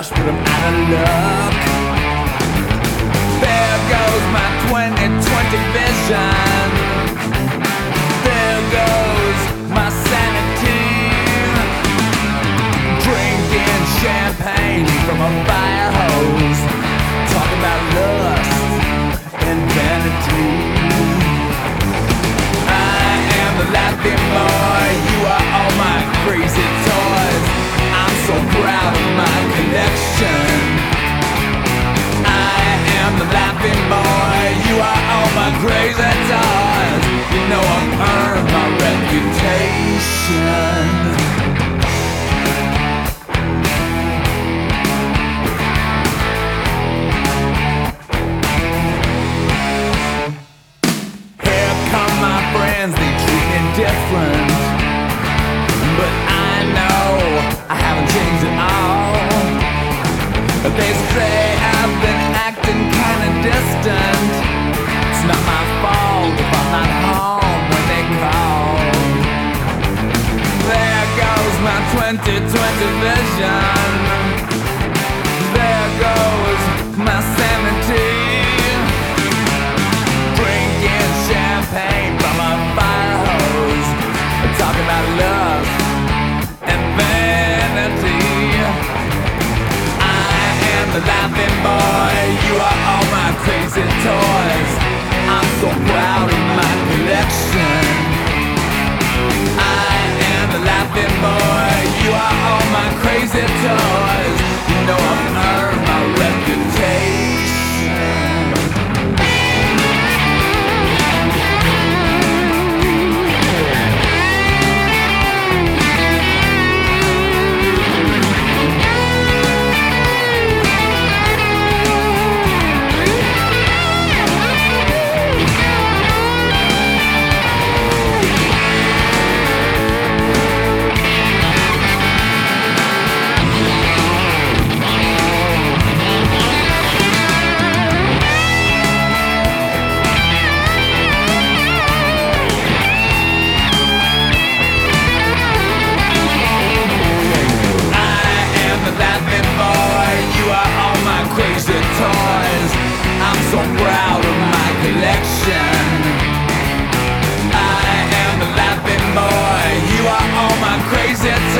rush, but I'm out of luck. There goes my 2020 vision. There goes my sanity. Drinking champagne from a fire hose, talking about lust and vanity. I am the laughing boy, you are all my crazy toys. I'm so proud of my collection. I am the laughing boy, you are all my crazy toys. You know I've earned my reputation. They treat me different, but I know I haven't changed at all. They say I've been acting kinda distant. It's not my fault if I'm not home when they call. There goes my 2020 vision. There goes my sanity. Drinking champagne from a fire hose, talking about love and vanity. I am the laughing boy, you are all my crazy toys. I'm so proud of my collection. I am the laughing boy, you are all my crazy toys. You know I've earned my reputation. I'm so proud of my collection. I am the laughing boy, you are all my crazy